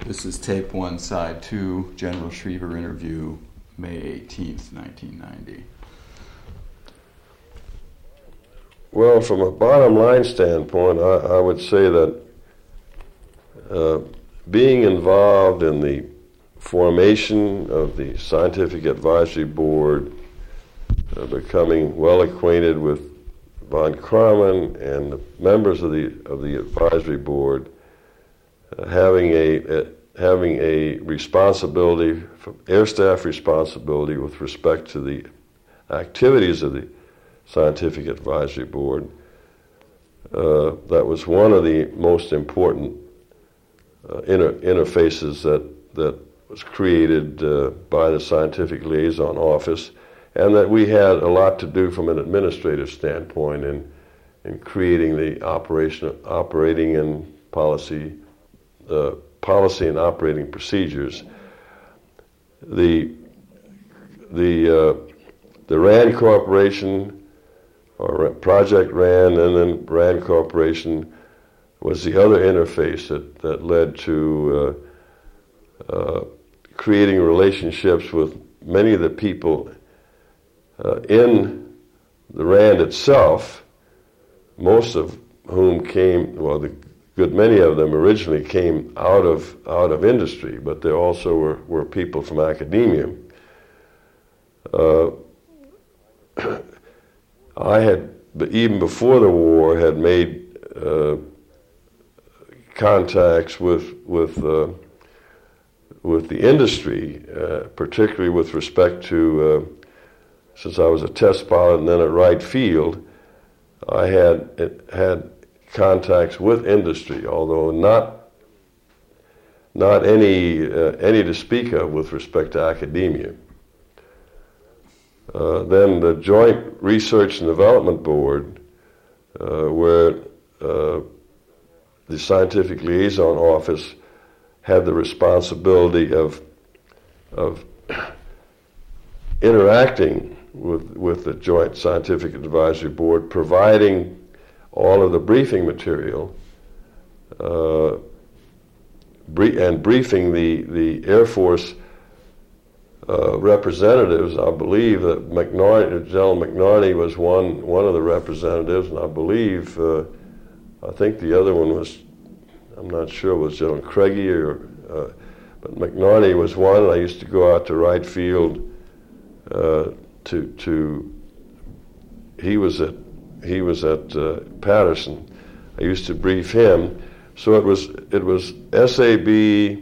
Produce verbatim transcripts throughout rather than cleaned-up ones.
This is tape one, side two, General Schriever interview, May eighteenth, nineteen ninety. Well, from a bottom line standpoint, I, I would say that uh, being involved in the formation of the Scientific Advisory Board, uh, becoming well acquainted with von Karman and the members of the of the advisory board, uh, having a, a having a responsibility, air staff responsibility with respect to the activities of the Scientific Advisory Board. Uh, that was one of the most important uh, inter- interfaces that that was created uh, by the Scientific Liaison Office, and that we had a lot to do from an administrative standpoint in in creating the operation, operating and policy, uh, policy and operating procedures. The the uh, the RAND Corporation, or Project RAND, and then RAND Corporation was the other interface that that led to uh, uh, creating relationships with many of the people Uh, in the RAND itself, most of whom came, well, the good many of them originally came out of out of industry, but there also were, were people from academia. Uh, I had, even before the war, had made uh, contacts with with uh, with the industry, uh, particularly with respect to. Uh, Since I was a test pilot and then at Wright Field, I had had contacts with industry, although not not any uh, any to speak of with respect to academia. Uh, then the Joint Research and Development Board, uh, where uh, the Scientific Liaison Office had the responsibility of of interacting with with the Joint Scientific Advisory Board, providing all of the briefing material, uh, brie- and briefing the, the Air Force uh, representatives. I believe that McNarney, General McNarney was one one of the representatives, and I believe, uh, I think the other one was, I'm not sure, was General Craigie, or, uh, but McNarney was one. I used to go out to Wright Field Uh, to to he was at he was at uh, Patterson. I used to brief him, so it was it was S A B,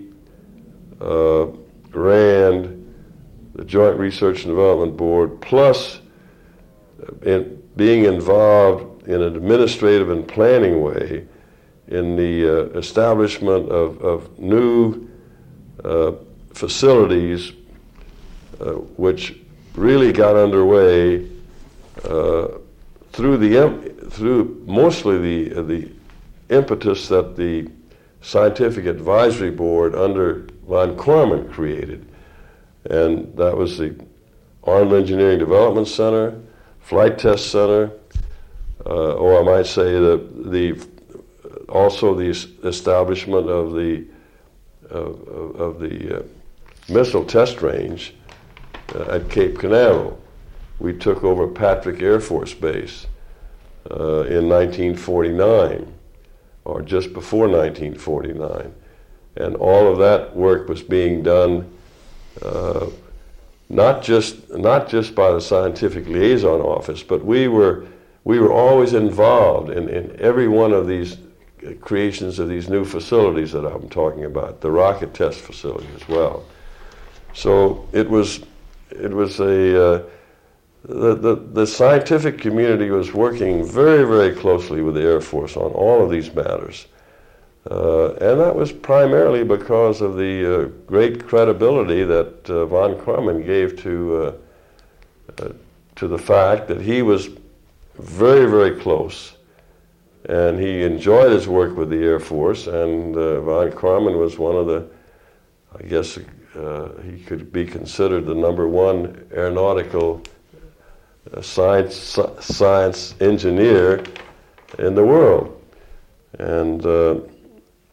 uh, RAND, the Joint Research and Development Board, plus in being involved in an administrative and planning way in the uh, establishment of of new uh, facilities, uh, which really got underway uh, through the through mostly the the impetus that the Scientific Advisory Board under von Karman created, and that was the Arnold Engineering Development Center, Flight Test Center, uh, or I might say the the also the establishment of the of, of the uh, missile test range Uh, at Cape Canaveral. We took over Patrick Air Force Base uh, in nineteen forty-nine, or just before nineteen forty-nine, and all of that work was being done uh, not just not just by the Scientific Liaison Office, but we were we were always involved in, in every one of these creations of these new facilities that I'm talking about, the rocket test facility as well. So it was. It was a uh, the, the the scientific community was working very very closely with the Air Force on all of these matters, uh, and that was primarily because of the uh, great credibility that uh, von Karman gave to uh, uh, to the fact that he was very very close, and he enjoyed his work with the Air Force, and uh, von Karman was one of the, I guess. Uh, he could be considered the number one aeronautical uh, science science engineer in the world, and uh,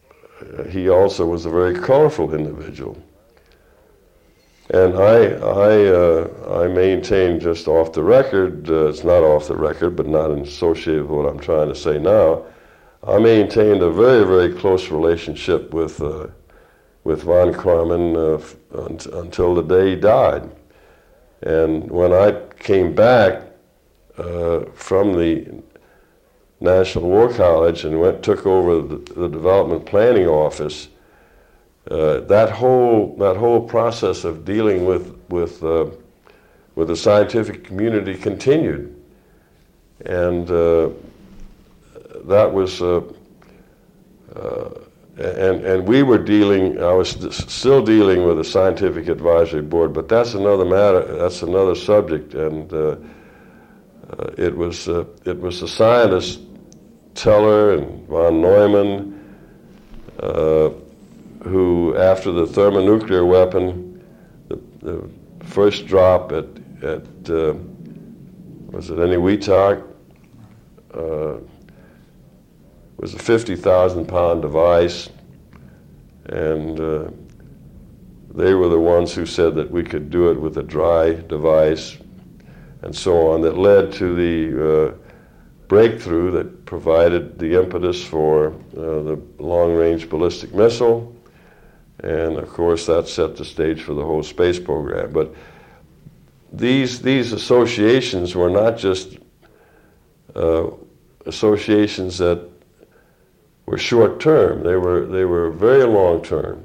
he also was a very colorful individual. And I, I, uh, I maintain just off the record, uh, it's not off the record, but not associated with what I'm trying to say now, I maintained a very, very close relationship with, uh, with von Karman uh, f- un- until the day he died. And when I came back uh, from the National War College and went took over the, the Development Planning Office, Uh, that whole that whole process of dealing with with uh, with the scientific community continued, and uh, that was uh, uh, and and we were dealing. I was still dealing with the Scientific Advisory Board, but that's another matter. That's another subject, and uh, uh, it was uh, it was the scientists Teller and von Neumann. Uh, who, after the thermonuclear weapon, the, the first drop at, at uh, was it Eniwetok, uh, was a fifty thousand pound device, and uh, they were the ones who said that we could do it with a dry device, and so on, that led to the uh, breakthrough that provided the impetus for uh, the long-range ballistic missile. And of course, that set the stage for the whole space program. But these these associations were not just uh, associations that were short term. They were they were very long term,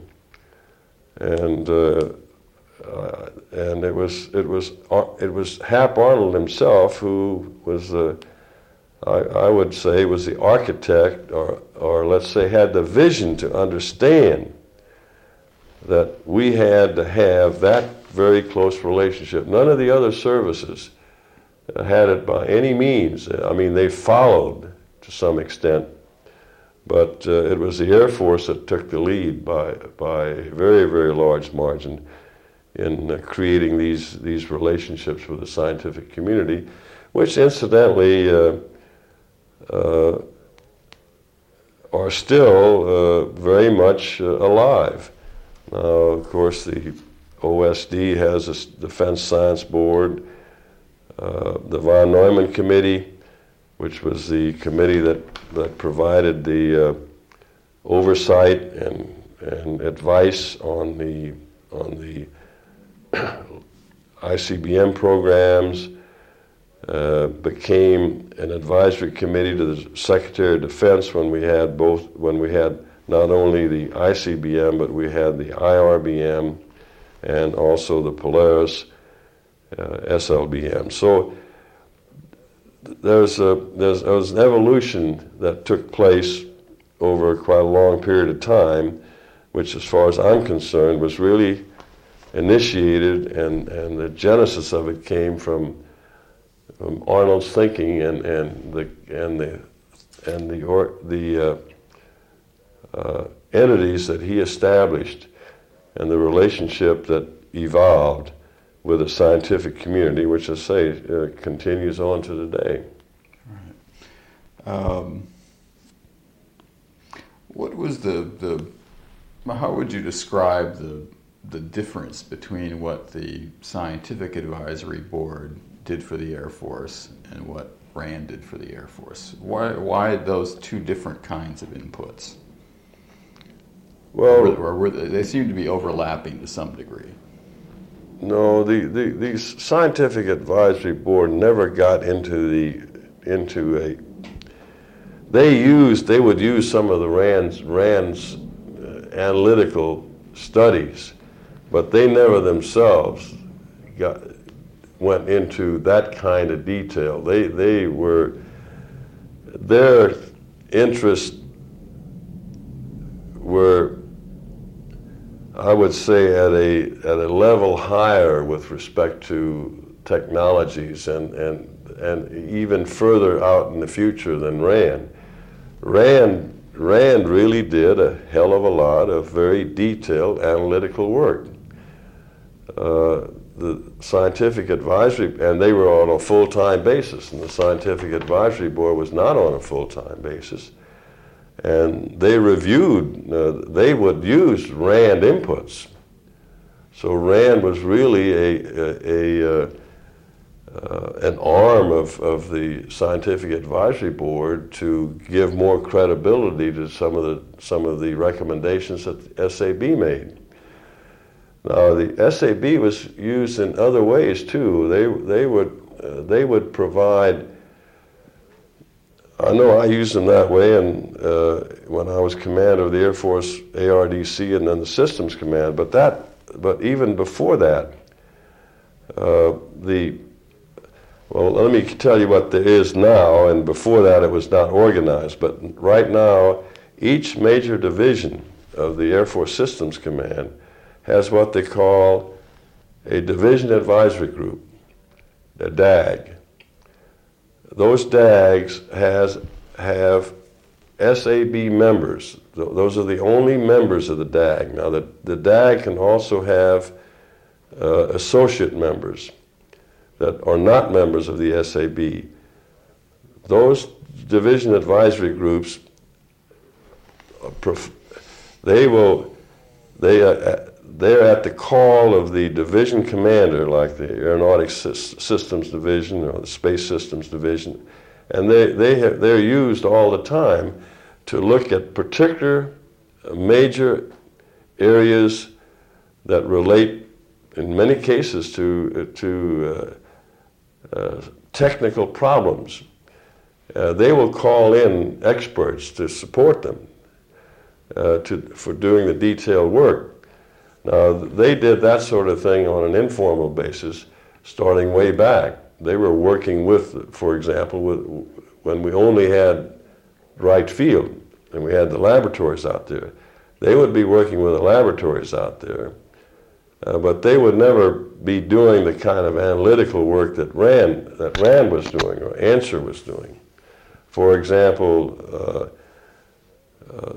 and uh, uh, and it was it was it was Hap Arnold himself who was the I, I would say was the architect, or or let's say had the vision to understand that we had to have that very close relationship. None of the other services had it by any means. I mean, they followed to some extent, but uh, it was the Air Force that took the lead by by a very, very large margin in uh, creating these these relationships with the scientific community, which incidentally uh, uh, are still uh, very much uh, alive. Now, of course, the O S D has a Defense Science Board, uh, the von Neumann Committee, which was the committee that, that provided the uh, oversight and and advice on the on the I C B M programs, uh, became an advisory committee to the Secretary of Defense when we had both when we had not only the I C B M, but we had the I R B M and also the Polaris uh, S L B M. So there's a there's, there was an evolution that took place over quite a long period of time, which, as far as I'm concerned, was really initiated, and, and the genesis of it came from, from Arnold's thinking and, and the and the and the or, the uh, Uh, entities that he established and the relationship that evolved with the scientific community, which, I say, uh, continues on to today. Right. Um, what was the, the, how would you describe the, the difference between what the Scientific Advisory Board did for the Air Force and what RAND did for the Air Force? Why, why those two different kinds of inputs? Well, or, or were they, they seem to be overlapping to some degree. No, the, the, the Scientific Advisory Board never got into the into a. They used they would use some of the RAND's RAND's uh, analytical studies, but they never themselves got went into that kind of detail. They they were their interests were, I would say, at a at a level higher with respect to technologies and, and and even further out in the future than RAND. RAND RAND really did a hell of a lot of very detailed analytical work. Uh, the Scientific Advisory, and they were on a full-time basis, and the Scientific Advisory Board was not on a full-time basis. and they reviewed, uh, they would use RAND inputs. So RAND was really a, a, a uh, uh, an arm of, of the Scientific Advisory Board to give more credibility to some of the some of the recommendations that the S A B made. Now the S A B was used in other ways too. They they would uh, they would provide. I know I used them that way, and uh, when I was commander of the Air Force A R D C and then the Systems Command. But that, but even before that, uh, the well, let me tell you what there is now. And before that, it was not organized. But right now, each major division of the Air Force Systems Command has what they call a Division Advisory Group, a D A G. Those D A Gs has, have S A B members. Those are the only members of the D A G. Now, the, the D A G can also have uh, associate members that are not members of the S A B. Those division advisory groups, they will, they uh, they're at the call of the division commander, like the Aeronautics Systems Division or the Space Systems Division, and they, they have, they're used all the time to look at particular major areas that relate, in many cases, to, to uh, uh, technical problems. Uh, they will call in experts to support them uh, to, for doing the detailed work. Now, they did that sort of thing on an informal basis, starting way back. They were working with, for example, with, when we only had Wright Field and we had the laboratories out there. They would be working with the laboratories out there, uh, but they would never be doing the kind of analytical work that RAND, that RAND was doing or ANSWER was doing. For example, uh, uh,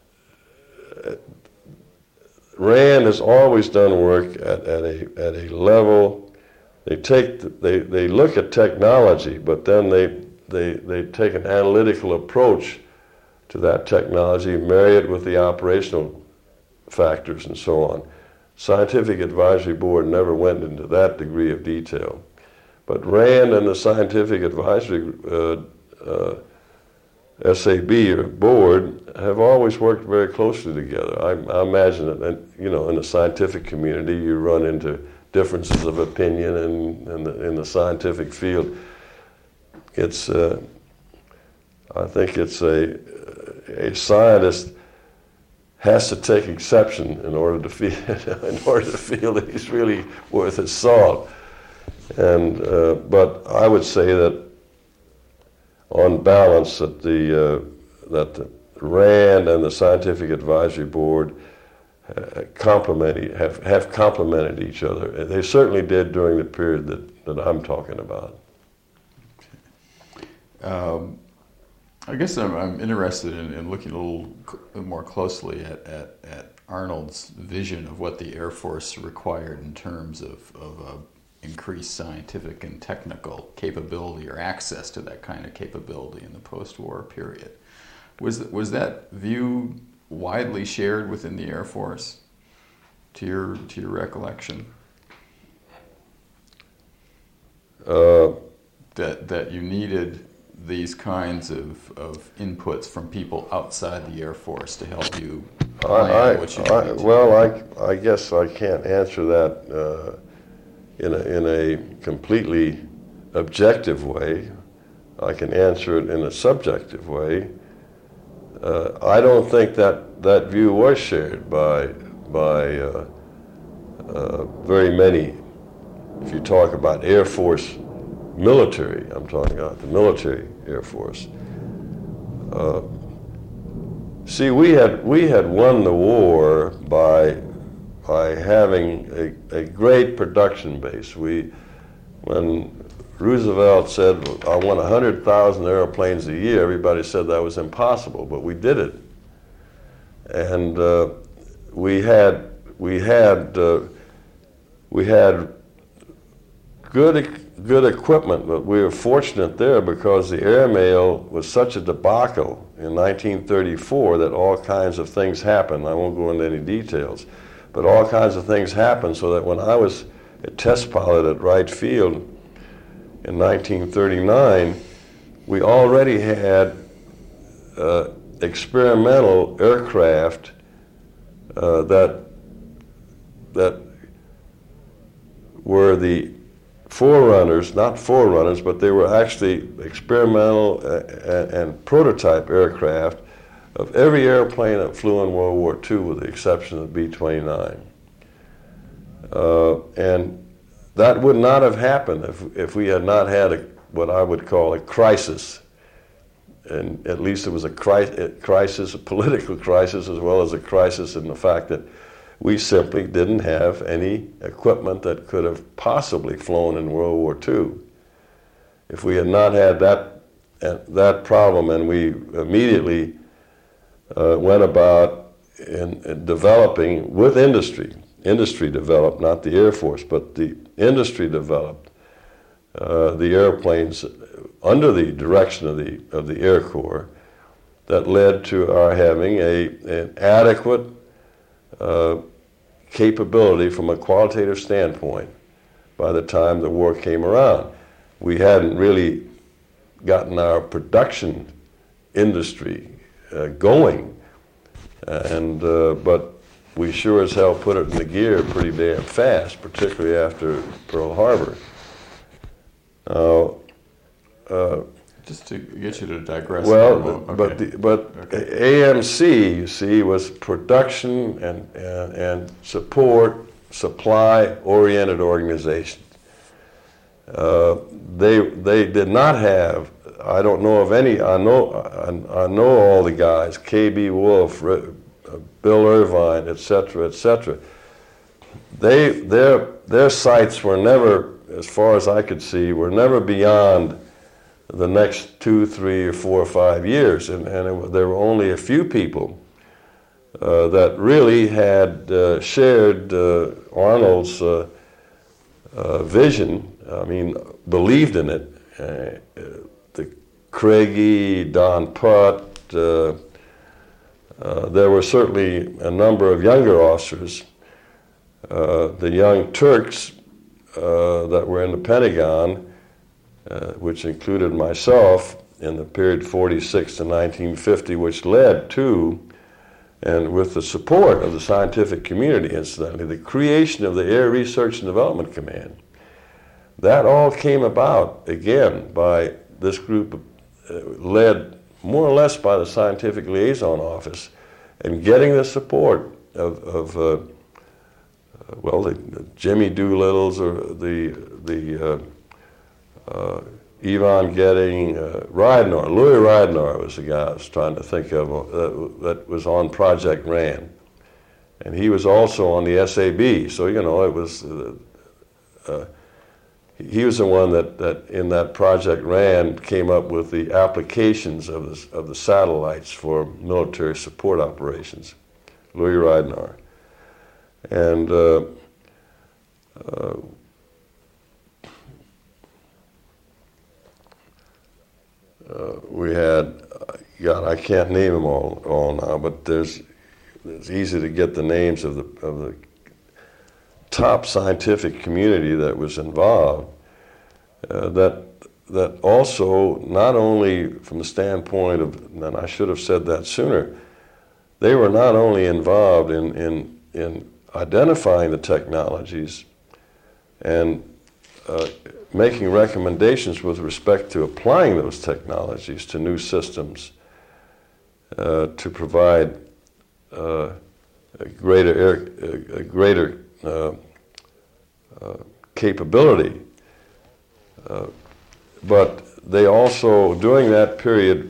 RAND has always done work at, at a at a level. They take they they look at technology, but then they they they take an analytical approach to that technology, marry it with the operational factors and so on. Scientific Advisory Board never went into that degree of detail, but RAND and the Scientific Advisory uh, uh, S A B or board have always worked very closely together. I, I imagine that, you know, in the scientific community, you run into differences of opinion in, in, the, in the scientific field. It's, uh, I think it's a, a scientist has to take exception in order to feel, in order to feel that he's really worth his salt. And, uh, but I would say that on balance, that the uh, that the RAND and the Scientific Advisory Board uh, complement have have complemented each other. They certainly did during the period that, that I'm talking about. Um, I guess I'm, I'm interested in, in looking a little cl- more closely at, at, at Arnold's vision of what the Air Force required in terms of of uh, increased scientific and technical capability or access to that kind of capability in the post-war period. Was was that view widely shared within the Air Force, to your to your recollection? Uh, that that you needed these kinds of, of inputs from people outside the Air Force to help you plan I, what you I, needed to well, I I guess I can't answer that uh, in a in a completely objective way. I can answer it in a subjective way. Uh, I don't think that that view was shared by by uh, uh, very many. If you talk about Air Force military, I'm talking about the military Air Force. Uh, see, we had we had won the war by by having a, a great production base. We, when Roosevelt said, I want one hundred thousand airplanes a year, everybody said that was impossible, but we did it. And uh, we had we had uh, we had good good equipment, but we were fortunate there because the airmail was such a debacle in nineteen thirty-four that all kinds of things happened. I won't go into any details, but all kinds of things happened so that when I was a test pilot at Wright Field in nineteen thirty-nine, we already had uh, experimental aircraft uh, that that were the forerunners, not forerunners, but they were actually experimental and, and prototype aircraft of every airplane that flew in World War Two, with the exception of the B twenty-nine. Uh, and that would not have happened if, if we had not had a, what I would call a crisis. And at least it was a cri- crisis, a political crisis, as well as a crisis in the fact that we simply didn't have any equipment that could have possibly flown in World War Two. If we had not had that, uh, that problem, and we immediately uh, went about in, in developing with industry, industry developed, not the Air Force, but the industry developed uh, the airplanes under the direction of the, of the Air Corps, that led to our having a, an adequate uh, capability from a qualitative standpoint by the time the war came around. We hadn't really gotten our production industry uh, going, and uh, but we sure as hell put it in the gear pretty damn fast, particularly after Pearl Harbor. Uh, uh, Just to get you to digress. Well, a little. but Okay. the, but Okay. A M C, you see, was production and, and and support, supply-oriented organization. Uh, they they did not have. I don't know of any. I know I, I know all the guys. K B Wolf, uh, Bill Irvine, et cetera, et cetera. They their their sights were never, as far as I could see, were never beyond the next two, three, or four or five years, and, and it, there were only a few people uh, that really had uh, shared uh, Arnold's uh, uh, vision. I mean, believed in it. Uh, the Craigie, Don Putt. Uh, uh, there were certainly a number of younger officers. Uh, the Young Turks uh, that were in the Pentagon, Uh, which included myself in the period forty-six to nineteen fifty, which led to, and with the support of the scientific community, incidentally, the creation of the Air Research and Development Command. That all came about, again, by this group, uh, led more or less by the Scientific Liaison Office, and getting the support of, of uh, well, the, the Jimmy Doolittles, or the, the uh, Uh, Yvonne Getting, uh, Ridenour, Louis Ridenour was the guy I was trying to think of uh, that was on Project RAND. And he was also on the S A B, so, you know, it was, uh, uh, he was the one that, that in that Project RAND came up with the applications of the, of the satellites for military support operations, Louis Ridenour. And uh, uh, Uh, we had, God, I can't name them all, all now, but there's, it's easy to get the names of the of the top scientific community that was involved. Uh, that that also, not only from the standpoint of, and I should have said that sooner, they were not only involved in in in identifying the technologies and uh, making recommendations with respect to applying those technologies to new systems uh, to provide uh, a greater air, a greater uh, uh, capability. Uh, but they also, during that period,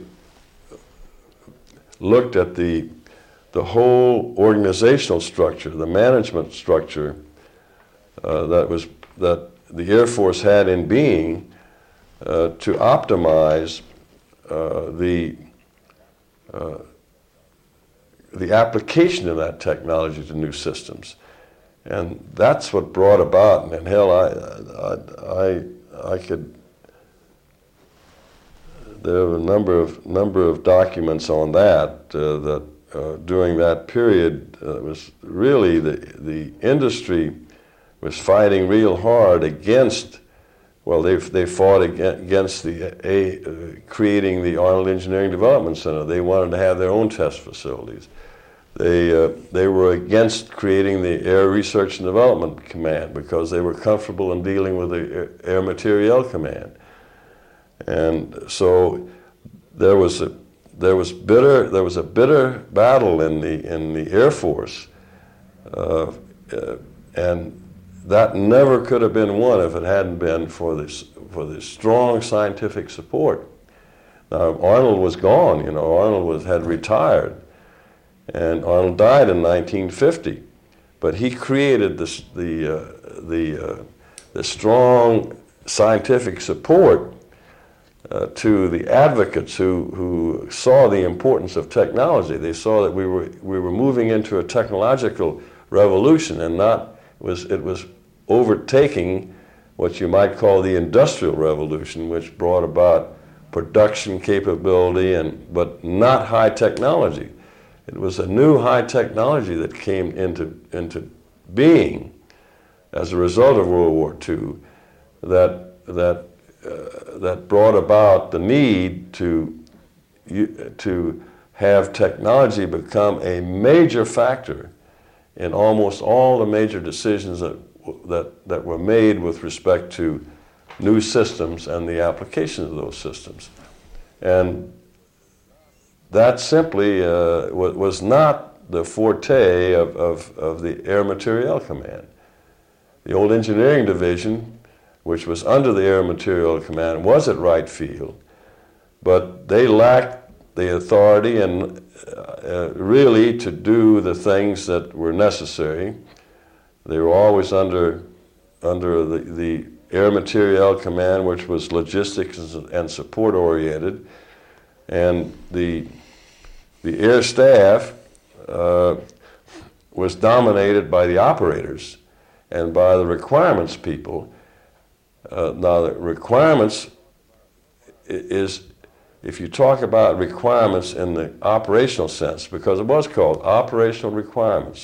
looked at the the whole organizational structure, the management structure uh, that was that. the Air Force had in being uh, to optimize uh, the uh, the application of that technology to new systems, and that's what brought about. And hell, I I I could. There are a number of number of documents on that uh, that uh, during that period uh, was really the the industry was fighting real hard against. Well, they they fought against the a uh, creating the Arnold Engineering Development Center. They wanted to have their own test facilities. They uh, they were against creating the Air Research and Development Command because they were comfortable in dealing with the Air Materiel Command. And so there was a there was bitter there was a bitter battle in the in the Air Force, uh, uh, and that never could have been won if it hadn't been for this for the strong scientific support. Now Arnold was gone, you know. Arnold was had retired, and Arnold died in nineteen fifty, but he created this the uh, the uh, the strong scientific support. Uh, to the advocates who, who saw the importance of technology. They saw that we were we were moving into a technological revolution, and not it was it was overtaking what you might call the industrial revolution, which brought about production capability and but not high technology. It was a new high technology that came into into being as a result of World War Two that that. Uh, that brought about the need to to have technology become a major factor in almost all the major decisions that that that were made with respect to new systems and the application of those systems. And that simply uh, was not the forte of, of, of the Air Materiel Command. The old engineering division, which was under the Air Materiel Command, was at Wright Field, but they lacked the authority and uh, really to do the things that were necessary. They were always under under the, the Air Materiel Command, which was logistics and support oriented, and the the air staff uh, was dominated by the operators and by the requirements people. Uh, now, the requirements is, if you talk about requirements in the operational sense, because it was called operational requirements,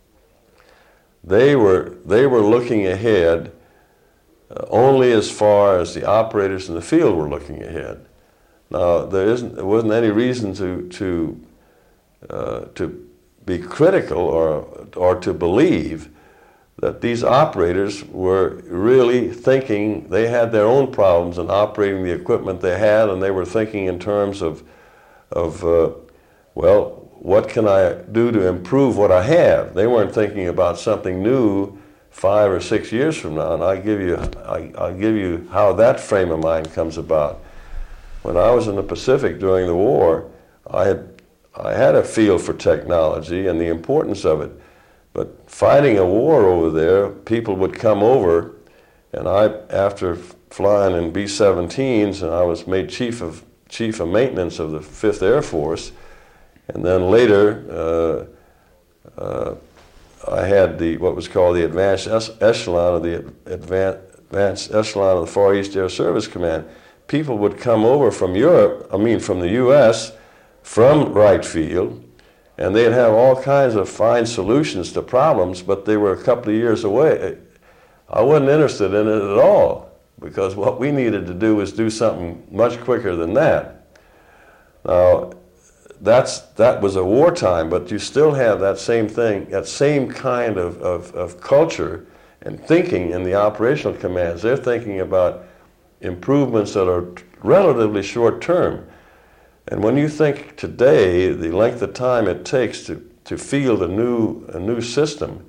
they were they were looking ahead uh, only as far as the operators in the field were looking ahead. Now, there isn't there wasn't any reason to to uh, to be critical or or to believe that these operators were really thinking they had their own problems in operating the equipment they had, and they were thinking in terms of, of uh, well, what can I do to improve what I have? They weren't thinking about something new five or six years from now, and I give you, I, I'll give you how that frame of mind comes about. When I was in the Pacific during the war, I had, I had a feel for technology and the importance of it. But fighting a war over there, people would come over, and I, after flying in B seventeens, and I was made chief of chief of maintenance of the Fifth Air Force, and then later uh, uh, I had the what was called the advanced echelon of the advanced echelon of the Far East Air Service Command. People would come over from Europe, I mean from the U S, from Wright Field. And they'd have all kinds of fine solutions to problems, but they were a couple of years away. I wasn't interested in it at all, because what we needed to do was do something much quicker than that. Now, that's, that was a wartime, but you still have that same thing, that same kind of, of, of culture and thinking in the operational commands. They're thinking about improvements that are relatively short term. And when you think today, the length of time it takes to, to field a new, a new system,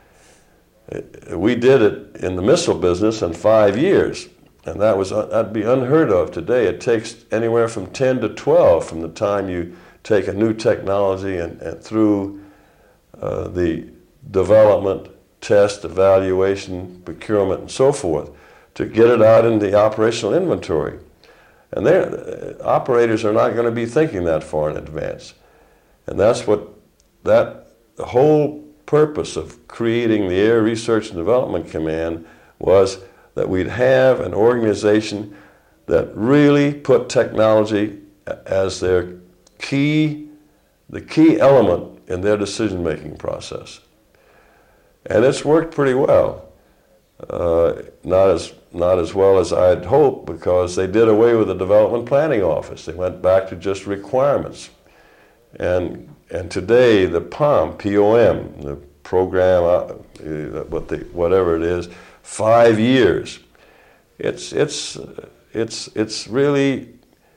we did it in the missile business in five years. And that was, that'd be unheard of today. It takes anywhere from ten to twelve from the time you take a new technology and, and through uh, the development, test, evaluation, procurement, and so forth, to get it out in the operational inventory. And uh, operators are not going to be thinking that far in advance. And that's what, that the whole purpose of creating the Air Research and Development Command was that we'd have an organization that really put technology as their key, the key element in their decision-making process. And it's worked pretty well. Uh, not as not as well as I'd hoped, because they did away with the development planning office. They went back to just requirements. And and today the P O M, P O M, the program, uh, what they, whatever it is, five years. It's it's it's it's really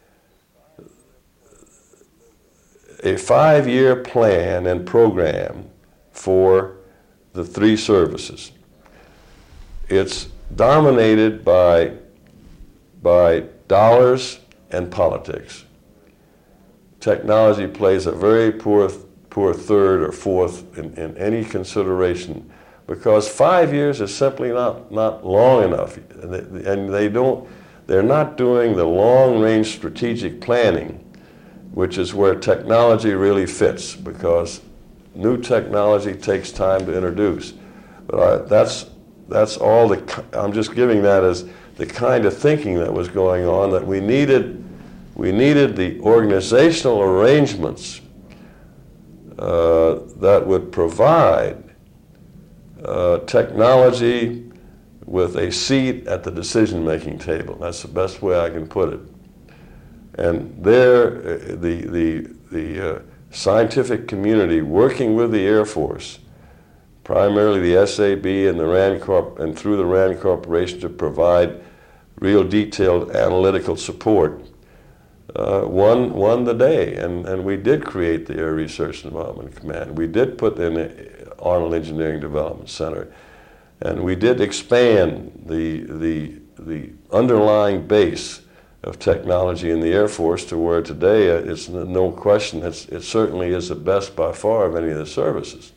a five-year plan and program for the three services. It's dominated by, by dollars and politics. Technology plays a very poor, poor third or fourth in, in any consideration, because five years is simply not, not long enough. And they, and they don't, they're not doing the long-range strategic planning, which is where technology really fits, because new technology takes time to introduce. But I, that's that's all the. I'm just giving that as the kind of thinking that was going on, that we needed. We needed the organizational arrangements uh, that would provide uh, technology with a seat at the decision-making table. That's the best way I can put it. And there, the the the uh, scientific community, working with the Air Force, primarily the S A B and the RAND Corp, and through the RAND Corporation, to provide real detailed analytical support, uh, won won the day. And and we did create the Air Research and Development Command. We did put in the Arnold Engineering Development Center, and we did expand the the the underlying base of technology in the Air Force to where today it's no question, it's, it certainly is the best by far of any of the services.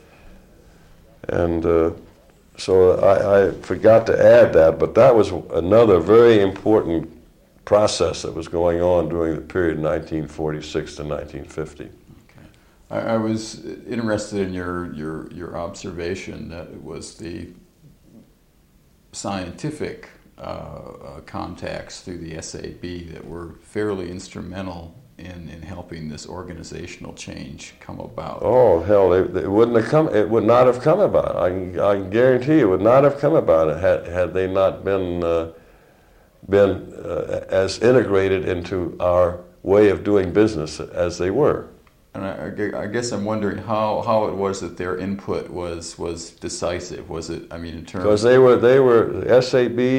And uh, so I, I forgot to add that, but that was another very important process that was going on during the period nineteen forty-six to nineteen fifty. Okay. I, I was interested in your, your, your observation that it was the scientific Uh, uh, contacts through the S A B that were fairly instrumental in, in helping this organizational change come about. Oh hell, it, it wouldn't have come. It would not have come about. I can, I can guarantee you, it would not have come about it had had they not been uh, been uh, as integrated into our way of doing business as they were. And I, I guess I'm wondering how, how it was that their input was was decisive. Was it? I mean, in terms because they were they were the S A B,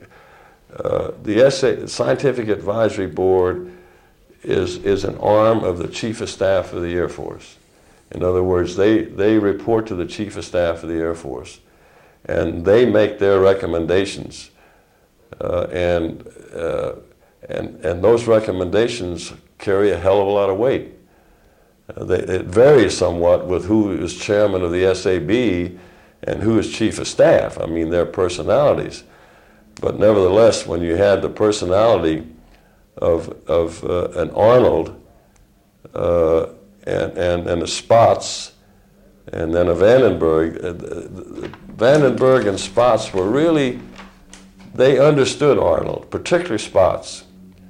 uh, the S A, Scientific Advisory Board is is an arm of the Chief of Staff of the Air Force. In other words, they they report to the Chief of Staff of the Air Force, and they make their recommendations, uh, and uh, and and those recommendations carry a hell of a lot of weight. Uh, they, it varies somewhat with who is chairman of the S A B and who is chief of staff. I mean, their personalities. But nevertheless, when you had the personality of, of uh, an Arnold uh, and, and, and a Spaatz and then a Vandenberg, uh, Vandenberg and Spaatz were really, they understood Arnold, particularly Spaatz.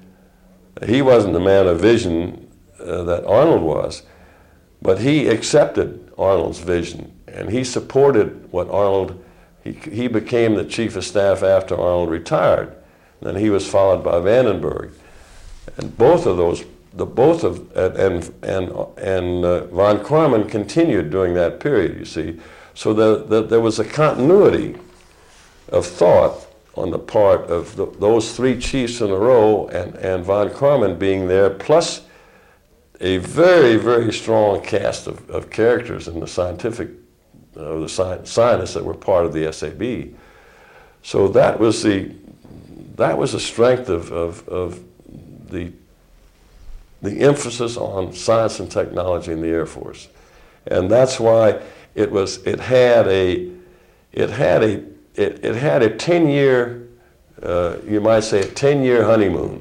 He wasn't the man of vision Uh, that Arnold was, but he accepted Arnold's vision, and he supported what Arnold, he, he became the chief of staff after Arnold retired. Then he was followed by Vandenberg. And both of those, the both of, and, and, and uh, von Karman continued during that period, you see. So the, the, there was a continuity of thought on the part of the, those three chiefs in a row, and, and von Karman being there, plus a very, very strong cast of, of characters in the scientific, uh, the sci- scientists that were part of the S A B. So that was the, that was the strength of, of, of the, the emphasis on science and technology in the Air Force. And that's why it was, it had a, it had a, it, it had a ten-year, uh, you might say a ten-year honeymoon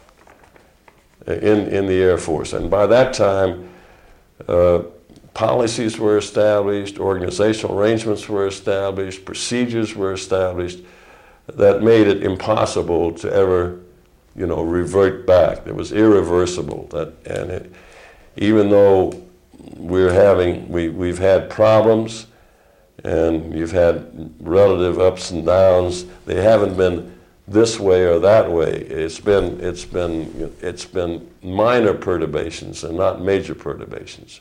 in, in the Air Force. And by that time, uh, policies were established, organizational arrangements were established, procedures were established, that made it impossible to ever, you know, revert back. It was irreversible. That, and it, even though we're having, we, we've had problems, and you've had relative ups and downs, they haven't been this way or that way. It's been, it's been, it's been minor perturbations and not major perturbations.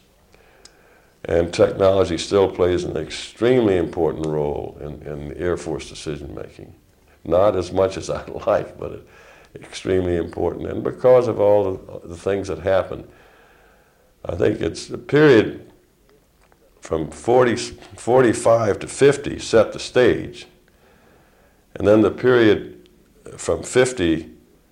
And technology still plays an extremely important role in, in the Air Force decision making. Not as much as I'd like, but it, extremely important. And because of all the, the things that happened, I think it's a period from forty, forty-five to fifty set the stage. And then the period from fifty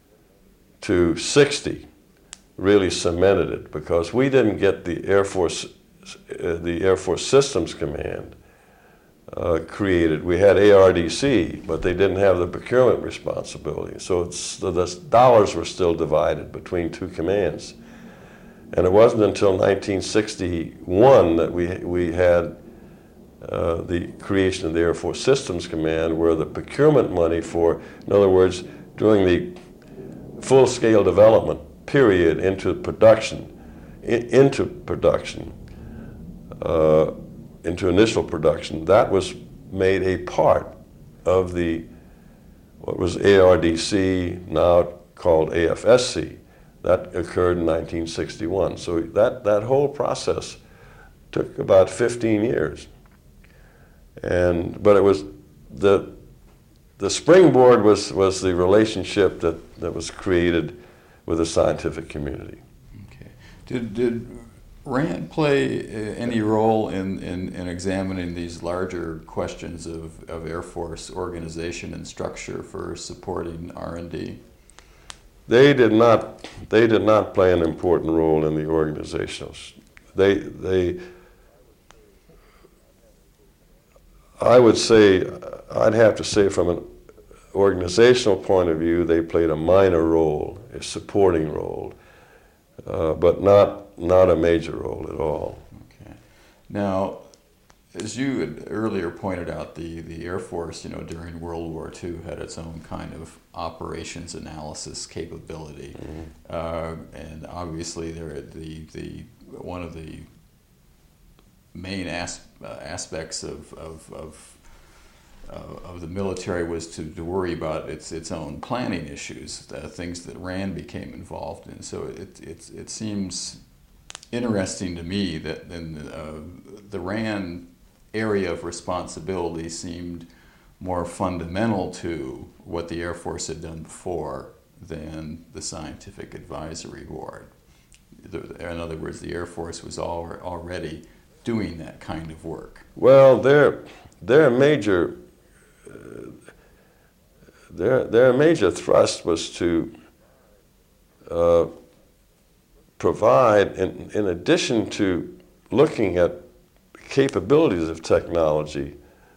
to sixty really cemented it, because we didn't get the Air Force, uh, the Air Force Systems Command uh, created. We had A R D C, but they didn't have the procurement responsibility. So it's, the, the dollars were still divided between two commands. And it wasn't until nineteen sixty-one that we, we had uh, the creation of the Air Force Systems Command, where the procurement money for, in other words, during the full-scale development period into production, in, into production, uh, into initial production, that was made a part of the, what was A R D C, now called A F S C. That occurred in nineteen sixty-one. So that, that whole process took about fifteen years. And, but it was, the, the springboard was, was the relationship that, that was created with the scientific community. Okay. Did, did RAND play any role in, in, in examining these larger questions of, of Air Force organization and structure for supporting R and D? They did not. They did not play an important role in the organizational. They. They. I would say, I'd have to say, from an organizational point of view, they played a minor role, a supporting role, uh, but not not a major role at all. Okay. Now, as you had earlier pointed out, the, the Air Force, you know, during World War Two had its own kind of operations analysis capability, mm-hmm. uh, and obviously there the the one of the main as, uh, aspects of of of, uh, of the military was to, to worry about its its own planning issues, uh, things that RAND became involved in. So it it it seems interesting to me that in uh, the RAND area of responsibility seemed more fundamental to what the Air Force had done before than the Scientific Advisory Board. In other words, the Air Force was al already doing that kind of work. Well, their their major uh, their their major thrust was to uh, provide, in, in addition to looking at capabilities of technology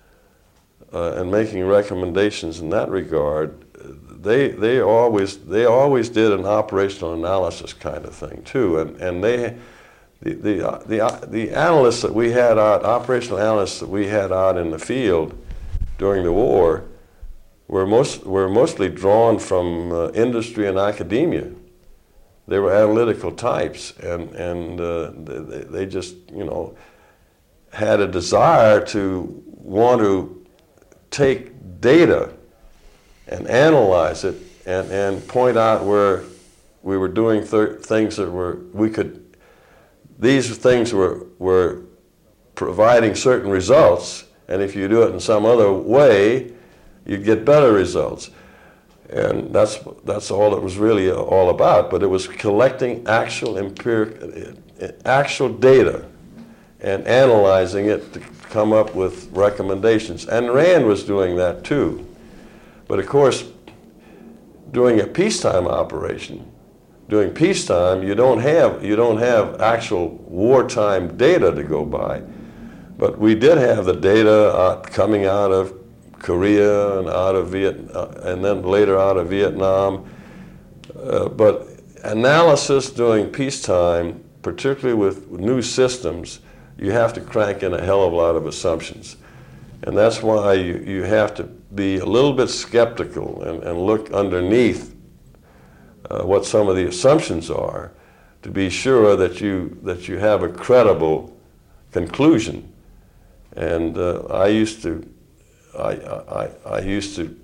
uh, and making recommendations in that regard, they they always they always did an operational analysis kind of thing too, and and they the the uh, the, uh, the analysts that we had out, operational analysts that we had out in the field during the war were most were mostly drawn from uh, industry and academia. They were analytical types, and and uh, they, they just you know. had a desire to want to take data and analyze it and, and point out where we were doing th things that were, we could, these things were, were providing certain results, and if you do it in some other way, you'd get better results. And that's, that's all it was really all about, but it was collecting actual empirical, actual data and analyzing it to come up with recommendations. And RAND was doing that too. But of course, doing a peacetime operation, during peacetime, you don't have, you don't have actual wartime data to go by. But we did have the data uh, coming out of Korea and out of Vietnam, and then later out of Vietnam. Uh, but analysis during peacetime, particularly with new systems, you have to crank in a hell of a lot of assumptions. And that's why you, you have to be a little bit skeptical and, and look underneath uh, what some of the assumptions are to be sure that you that you have a credible conclusion. And uh, I used to I, I I used to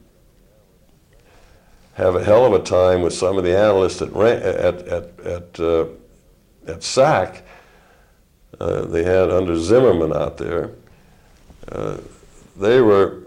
have a hell of a time with some of the analysts at at at at, uh, at S A C. Uh, they had under Zimmerman out there. Uh, they were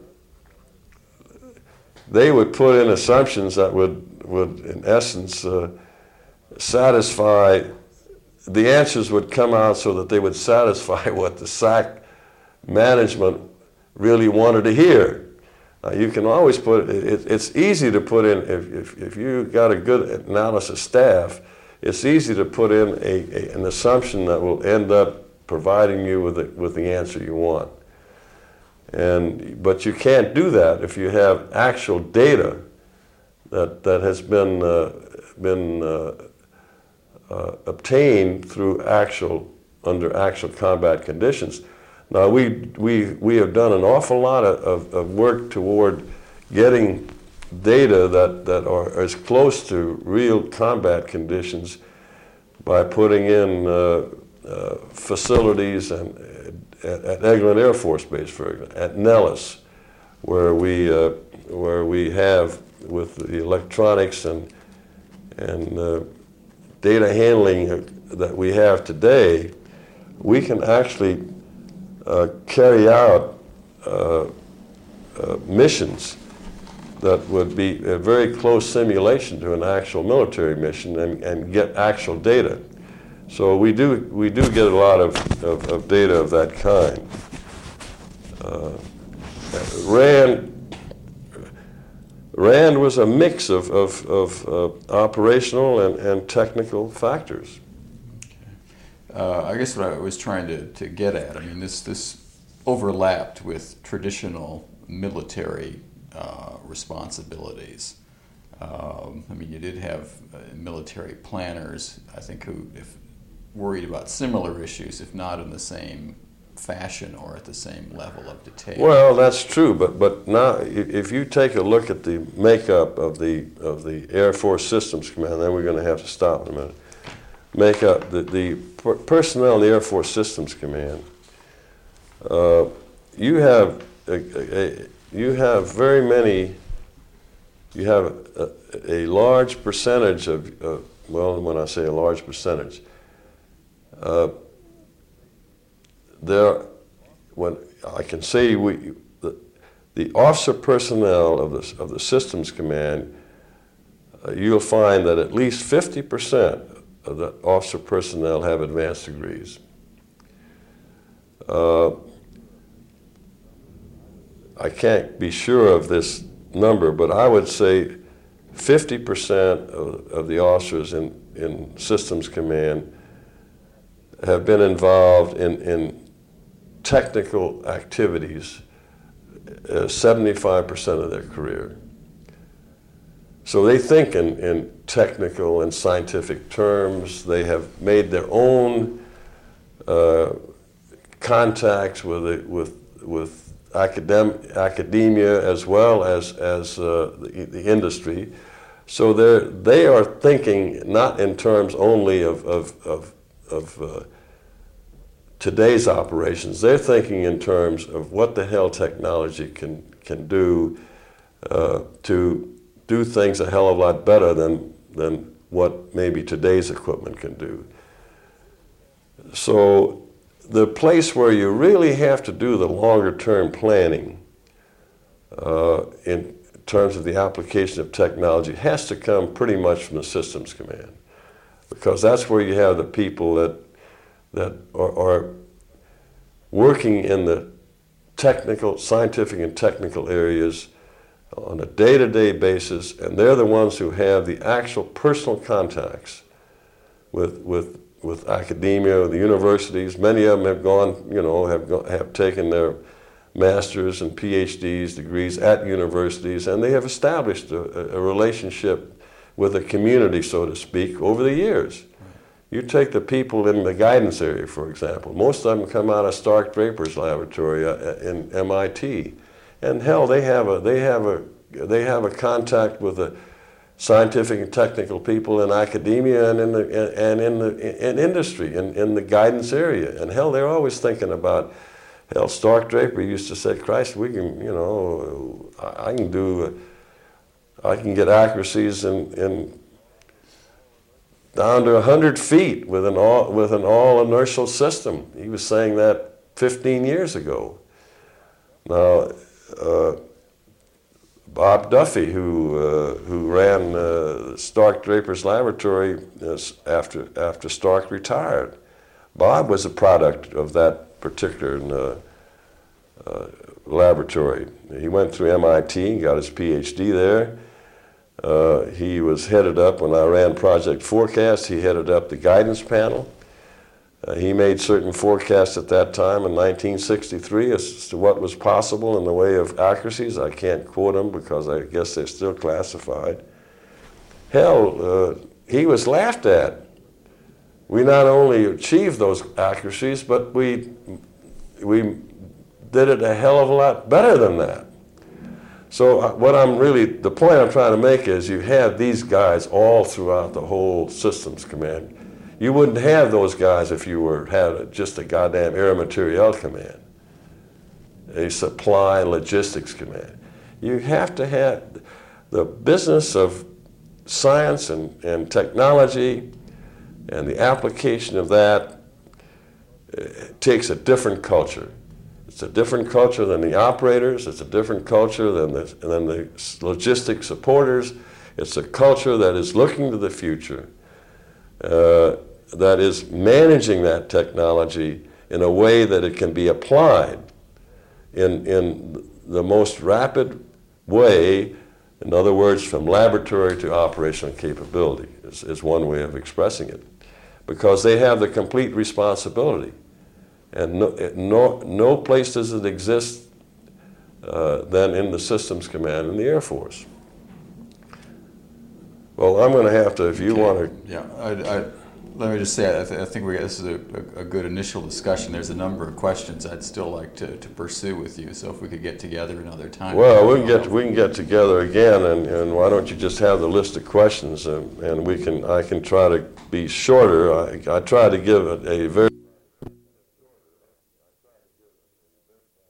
they would put in assumptions that would would in essence uh, satisfy. The answers would come out so that they would satisfy what the S A C management really wanted to hear. Uh, you can always put it, it's easy to put in if, if if you got a good analysis staff. It's easy to put in a, a an assumption that will end up providing you with the, with the answer you want. And but you can't do that if you have actual data that that has been uh, been uh, uh, obtained through actual under actual combat conditions. Now we we we have done an awful lot of, of, of work toward getting data that that are as close to real combat conditions by putting in uh, uh, facilities and at, at Eglin Air Force Base, for example, at Nellis, where we uh, where we have with the electronics and and uh, data handling that we have today, we can actually uh, carry out uh, uh, missions that would be a very close simulation to an actual military mission and, and get actual data. So we do we do get a lot of, of, of data of that kind. Uh, RAND RAND was a mix of, of, of uh, operational and, and technical factors. Okay. Uh, I guess what I was trying to, to get at, I mean, this, this overlapped with traditional military uh, responsibilities. Um, I mean, you did have uh, military planners, I think, who if worried about similar issues, if not in the same fashion or at the same level of detail. Well, that's true, but but now if you take a look at the makeup of the of the Air Force Systems Command, then we're going to have to stop in a minute. Make up the the per personnel in the Air Force Systems Command. Uh, you have a, a, you have very many. You have a, a large percentage of uh, well, when I say a large percentage. Uh, There, when I can say we, the, the officer personnel of the of the Systems Command, uh, you'll find that at least fifty percent of the officer personnel have advanced degrees. Uh, I can't be sure of this number, but I would say fifty percent of, of the officers in in Systems Command have been involved in in technical activities uh, seventy-five percent of their career. So they think in, in technical and scientific terms. They have made their own uh, contacts with it, with with academ academia as well as as uh, the, the industry. So they they are thinking not in terms only of of of, of uh, today's operations. They're thinking in terms of what the hell technology can can do uh, to do things a hell of a lot better than than what maybe today's equipment can do. So the place where you really have to do the longer term planning uh, in terms of the application of technology has to come pretty much from the Systems Command, because that's where you have the people that that are, are working in the technical, scientific and technical areas on a day-to-day basis, and they're the ones who have the actual personal contacts with with with academia, the universities. Many of them have gone, you know, have go, have taken their masters and PhDs degrees at universities, and they have established a, a relationship with the community, so to speak, over the years. You take the people in the guidance area, for example. Most of them come out of Stark Draper's laboratory in M I T, And hell, they have a they have a they have a contact with the scientific and technical people in academia and in the and in the in industry, in, in the guidance area. And hell, they're always thinking about, hell, Stark Draper used to say, Christ, we can, you know, I, I can do, I can get accuracies in, in down to one hundred feet with an all, with an all inertial system. He was saying that fifteen years ago. Now, uh, Bob Duffy, who uh, who ran uh, Stark Draper's laboratory after after Stark retired, Bob was a product of that particular uh, uh, laboratory. He went through M I T, got his P H D there. Uh, he was headed up, when I ran Project Forecast, he headed up the guidance panel. Uh, he made certain forecasts at that time in nineteen sixty-three as to what was possible in the way of accuracies. I can't quote them because I guess they're still classified. Hell, uh, he was laughed at. We not only achieved those accuracies, but we, we did it a hell of a lot better than that. So uh, what I'm really, the point I'm trying to make is you have these guys all throughout the whole systems command. You wouldn't have those guys if you were had just a goddamn air materiel command, a supply and logistics command. You have to have the business of science and, and technology and the application of that. It takes a different culture. It's a different culture than the operators. It's a different culture than the, than the logistic supporters. It's a culture that is looking to the future. Uh, that is managing that technology in a way that it can be applied in, in the most rapid way. In other words, from laboratory to operational capability is, is one way of expressing it. Because they have the complete responsibility. And no, no, no place does it exist uh, than in the Systems Command in the Air Force. Well, I'm going to have to, if you okay. want to... Yeah, I, I, let me just say, I, th I think we, this is a, a, a good initial discussion. There's a number of questions I'd still like to, to pursue with you, so if we could get together another time. Well, we can get, we can get together again, and, and why don't you just have the list of questions, and, and we can, I can try to be shorter. I, I try to give a, a very